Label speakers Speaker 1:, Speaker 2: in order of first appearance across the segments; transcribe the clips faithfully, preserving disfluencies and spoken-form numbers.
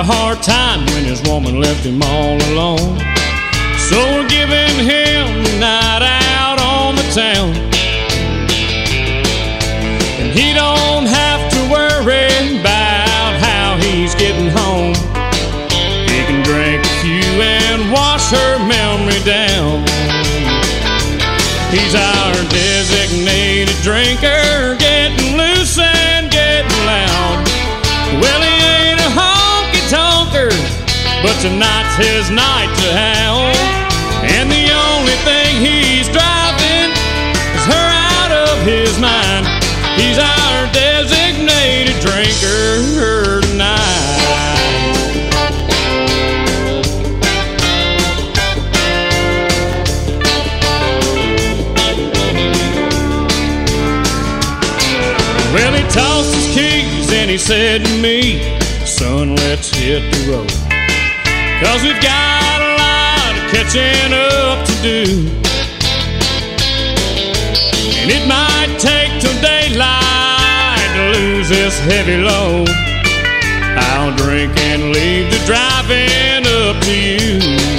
Speaker 1: a hard time when his woman left him all alone. So we're giving him a night out on the town, and he don't have to worry about how he's getting home. He can drink a few and wash her memory down. He's our designated drinker, getting loose and getting loud. Well, he ain't a honky-tonker, but tonight's his night to have. And the only thing he's driving is her out of his mind. He's our designated drinker tonight. Well, he tossed his keys and he said to me, "Son, let's hit the road, 'cause we've got a lot of catching up to do. And it might take till daylight to lose this heavy load. I'll drink and leave the driving up to you."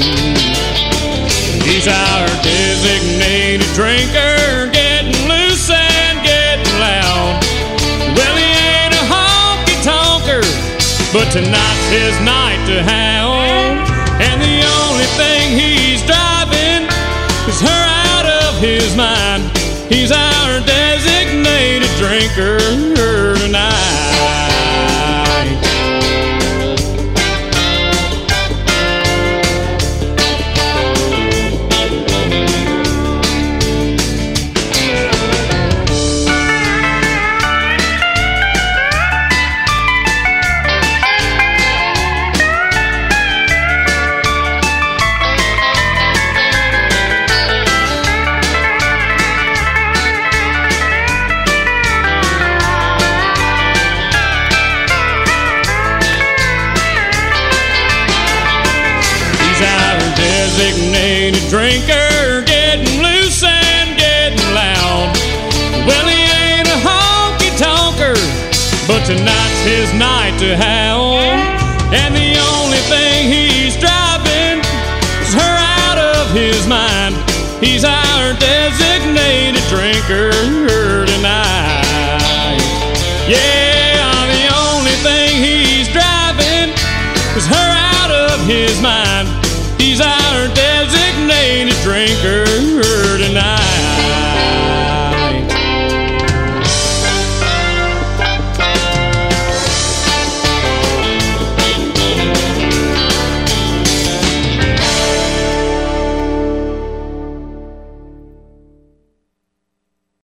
Speaker 1: He's our designated drinker, getting loose and getting loud. Well, he ain't a honky-tonker, but tonight's his night to have. And the only thing he's driving is her out of his mind. He's our designated drinker tonight. Designated drinker, getting loose and getting loud. Well, he ain't a honky-tonker, but tonight's his night to have. And the only thing he's driving is her out of his mind. He's our designated drinker tonight. Yeah, the only thing he's driving is her out of his mind. He's our designated drinker